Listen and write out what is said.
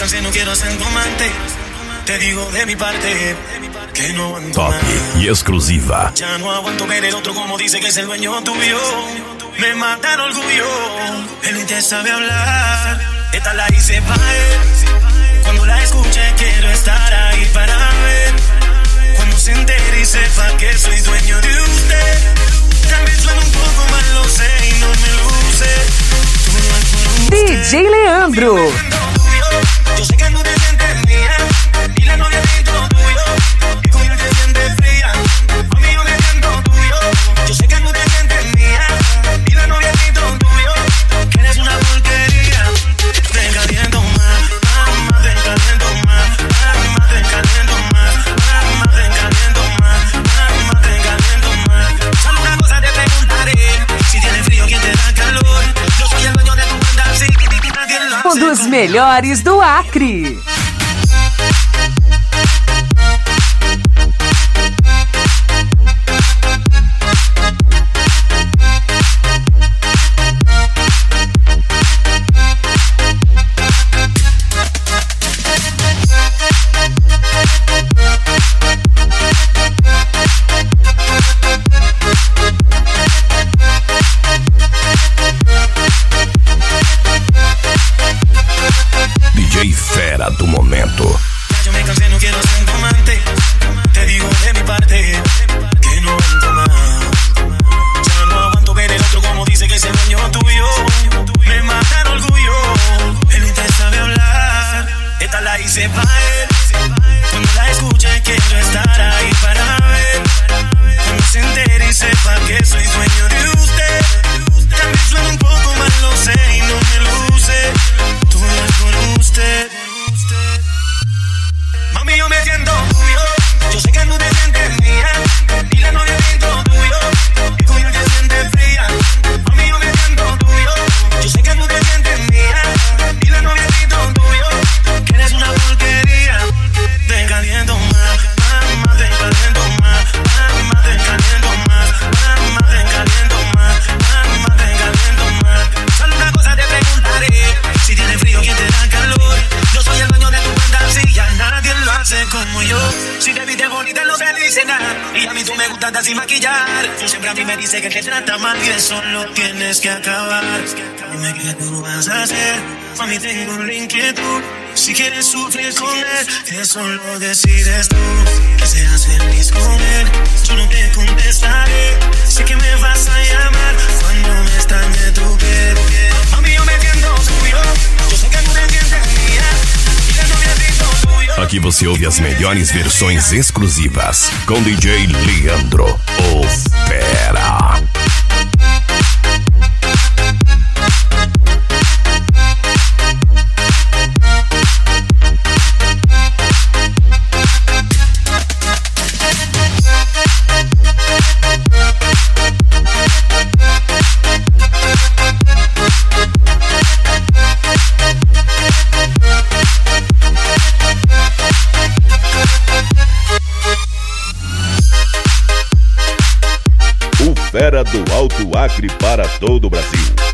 cansé, no quiero ser tu amante. Te digo de mi parte que no aguanto Top más. y exclusiva. Ya no aguanto ver el otro como dice que es el dueño tuyo. Me mata el orgullo, él ni te sabe hablar. Esta la hice pa' él. Cuando la escuche quiero estar ahí para ver. Cuando se entere y sepa que soy dueño de usted. Tal vez suena un poco mal, lo sé y no me luce. Tú no es por usted. DJ Leandro. Yo sé que no te sientes mía. Y la novia siento tuyo. Y conmigo te sientes fría. Conmigo me siento tuyo. Yo sé que no te sientes mía. Y la novia siento tuyo. Que eres una porquería. Te caliento más. Te caliento más. Te caliento más. Te caliento más. Te caliento más. Solo una cosa te preguntaré. Si tienes frío, ¿quién te da calor? Yo soy el dueño de tu banda, sí. Nadie lo hace. Um dos melhores do Acre. DJ Fera do momento. Yo me cansé, no quiero ser tu amante. Te digo de mi parte que no aguanto más. Ya no aguanto ver el otro como dice que es el dueño tuyo. Me mata el orgullo, él ni te sabe hablar. Esta la hice pa' él. Cuando la escuche quiero estar ahí para ver. Cuando se entere y sepa que soy dueño de usted. Tal vez suena un poco mal, lo sé y no me luce. Tú no es por usted. Mami, yo me siento tuyo. Yo sé que no te sientes mía. Y la novia siento tuyo. Y conmigo te sientes fría. Mami, yo me siento tuyo. Yo sé que no te sientes mía. Y la novia siento tuyo. Que eres una porquería. Te caliento más. Te caliento más. Te caliento más. Te caliento más. Te caliento más. Solo una cosa te preguntaré. Si tienes frío, ¿quién te da calor? Yo soy el dueño de tu fantasía. Nadie lo hace como yo. Si te viste bonita no se dice nada. Y a mí tú me gustas sin maquillar. Tú siempre a mí me dices que te trata mal. Y eso lo tienes que acabar. Dime qué tú vas a hacer. Mami, tengo una inquietud. Si quieres sufrir con él, eso lo decides tú. Que seas feliz con él. Yo no te contestaré. Sé que me vas a llamar cuando me extrañe tu piel. Mami, yo me siento tuyo. Yo sé que no te sientes mía. Y la novia siento tuyo. Aqui você ouve as melhores versões exclusivas com DJ Leandro, o Fera. Fera do Alto Acre para todo o Brasil.